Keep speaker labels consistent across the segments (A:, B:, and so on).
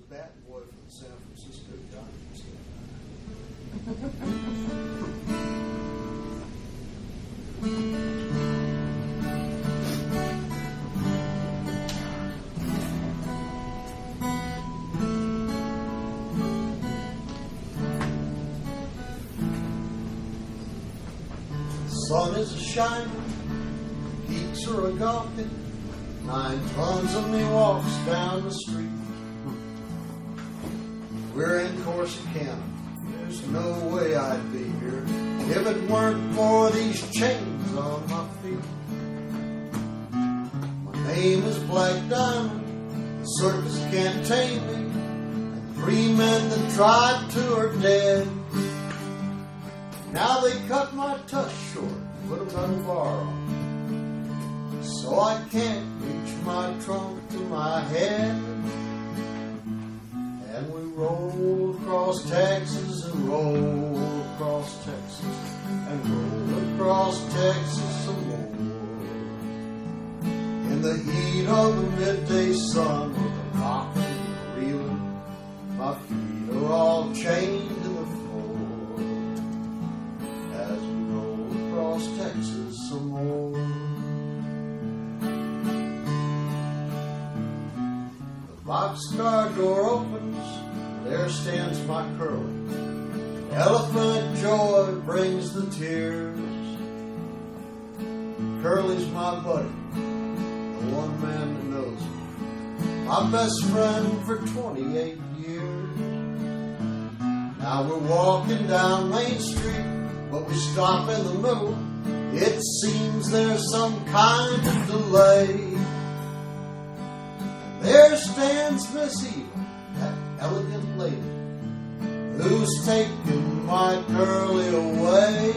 A: bat boy from the San Francisco Giants. The sun is a shining, geeks are a gawking, 9 tons of me walks down the street. We're in Corsicana, there's no way I'd be here if it weren't for these chains on my feet. My name is Black Diamond, the circus can't tame me, and 3 men that tried to are dead. Now they cut my tush short, put a metal bar on, so I can't reach my trunk to my head. And we roll across Texas and roll across Texas and roll across Texas some more. In the heat of the midday sun with a rocking and reeling, my feet are all chained to the floor as we roll across Texas some more. Boxcar door opens, there stands my Curly. Elephant joy brings the tears. Curly's my buddy, the one man that knows me, my best friend for 28 years. Now we're walking down Main Street, but we stop in the middle. It seems there's some kind of delay. There stands Miss Eva, that elegant lady, who's taken my Curly away.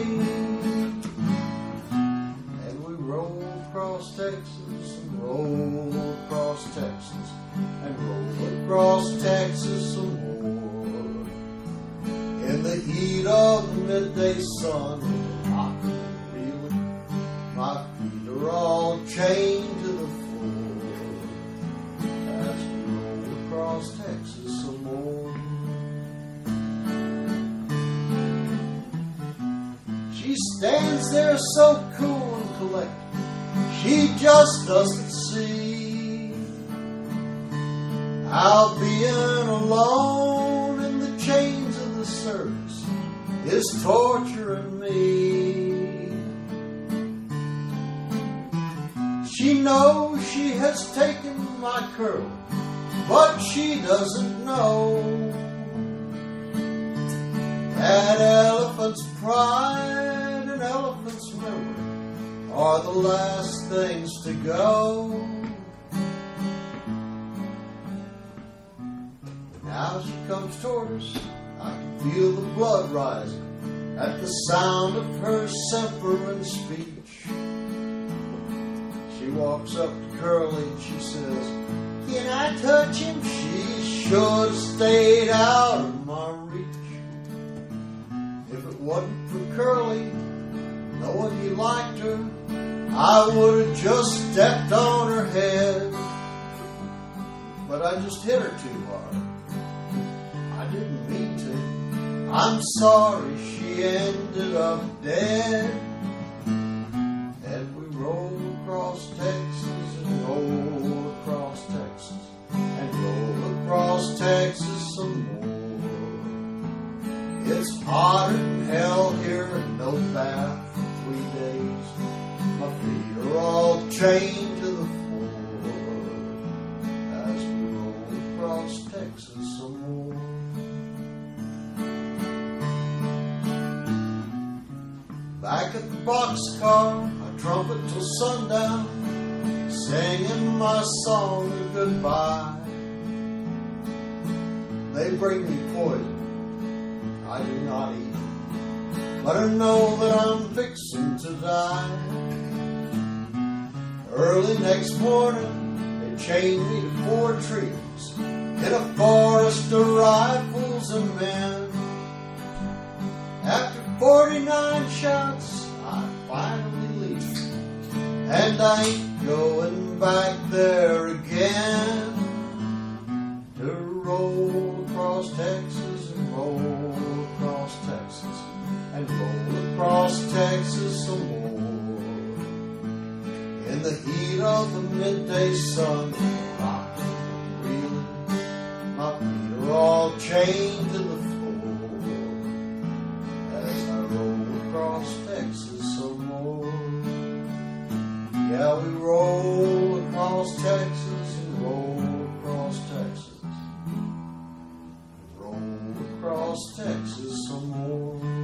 A: And we roll across Texas and roll across Texas and roll across Texas some more. In the heat of the midday sun, with a rock and reeling, my feet are all chained to the floor. Across Texas some more. She stands there so cool and collected, she just doesn't see how being alone in the chains of the service is torturing me. She knows she has taken my Curly, but she doesn't know that elephant's pride and elephant's memory are the last things to go. Now she comes toward us, I can feel the blood rising at the sound of her simpering speech. She walks up to Curly and she says, "Can I touch him?" She should have stayed out of my reach. If it wasn't for Curly, knowing he liked her, I would have just stepped on her head. But I just hit her too hard. I didn't mean to. I'm sorry she ended up dead. And we roll across Texas and roll across Texas and roll across Texas some more. It's hotter than hell here and no bath for 3 days. My feet are all chained to the floor as we roll across Texas some more. Back at the boxcar, I trumpet till sundown, singing my song of goodbye. They bring me poison, I do not eat, but I know that I'm fixing to die. Early next morning, they chained me to 4 trees in a forest of rifles and men. After 49 shots, I finally leave, and I ain't going back there again to roll Texas and roll across Texas and roll across Texas some more. In the heat of the midday sun, rocking and reeling, my feet are all chained to the floor as I roll across Texas some more. Yeah, we roll across Texas and roll across Texas, roll across Texas some more.